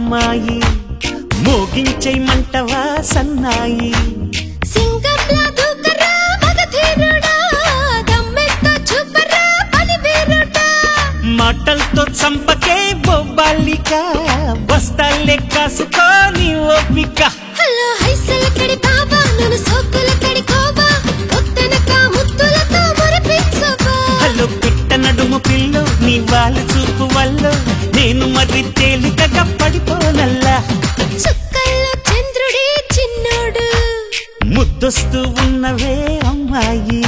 అమ్మాయి మోగించేయమంటవా సన్నాయి సింగంలా దూకరా మగధీరుడా దమ్మెత్తో చూపరా బలివీరుడా మాటలతో చంపకే బొబ్బాలిక బస్తాలే కాసుకోని ఓపిక హలో హైసలకడి బాబా నన్ను సోకులకడి కోబా ముత్తనక ముత్తులతో మురిపించబా హలో పిట్ట నడుము పిల్లు నీ వాళ్ళు చూపు వల్ల నేను మరి తేలికగా పడిపోనల్లా చుక్కల్లో చంద్రుడే చిన్నోడు ముద్దొస్తూ ఉన్నవే అమ్మాయి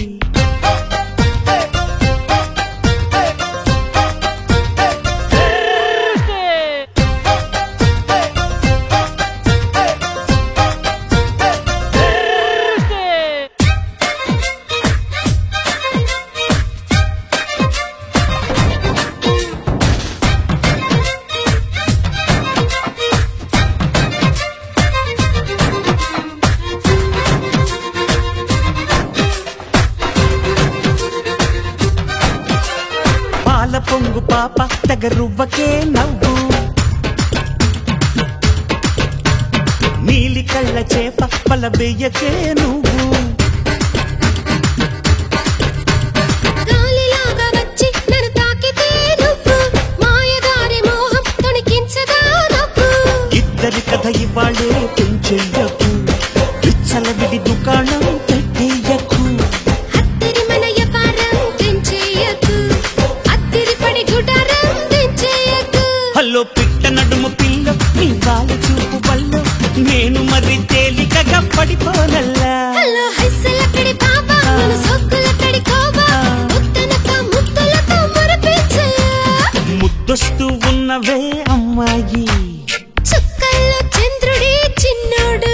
పాల పొంగు పాప తెగరువ్వకే నవ్వు నీలి కళ్ళ చేప పలబెయ్యకే నువ్వు గాలిలాగా వచ్చి నన్ను తాకితే నువ్వు మాయదారి మోహం తొణికించదా నవ్వు ఇద్దరి కథ ఇవాళే పెంచెయ్యకు విచ్చల విడి దుకాణం పెట్టేయకు అత్తరి మన యపారం తెంచేయకు అత్తిరి పడి గుడారం తెంచేయకు హలో పిట్ట నడుము పిల్ల నీ వాళ్ళ చూపు వల్ల నేను మరి తేలికగా పడిపోనల్లా హలో హైసలకడి బాబా నన్ను సోకులకడి కోబా ముత్తనక ముత్తులతో మురిపించయా ముద్దొస్తూ ఉన్నవే అమ్మాయి చుక్కల్లో చంద్రుడే చిన్నోడు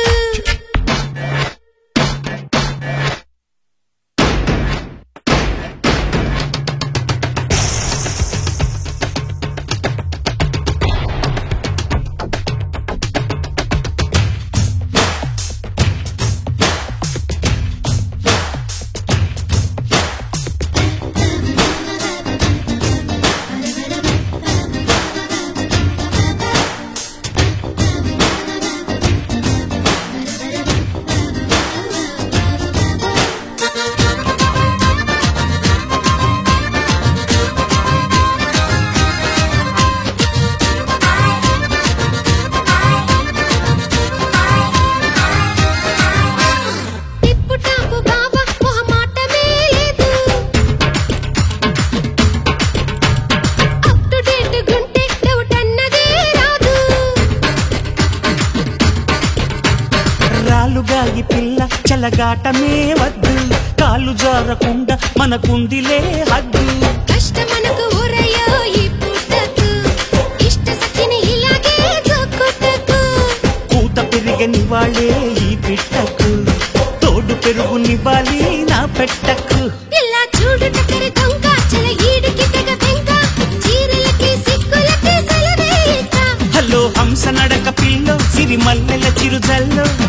తిప్పుటాపు బాబా మొహమాటమే లేదు అప్ టు డేట్ గుంటే డౌట్ అన్నదే రాదు రాలుగాయి పిల్ల చలగాటమే వద్దు కాలు జారకుండా మనకుందిలే హద్దు కష్టమనకు ఊరయ్యో ఈ పూటకు ఇష్ట సఖిని ఇలాగే జోకొట్టకు కూత పెరిగని వాళ్ళే ఈ పిట్టకు తోడు పెరుగునివ్వాలి నా పెట్టకు ఇలా చూడు టకరి దొంగ చల ఈడికి తెగ వెంక చీరలకి సిక్కులకి సెలవేయక హలో హంస నడక పిల్లో సిరి మల్లెల చిరుజల్లో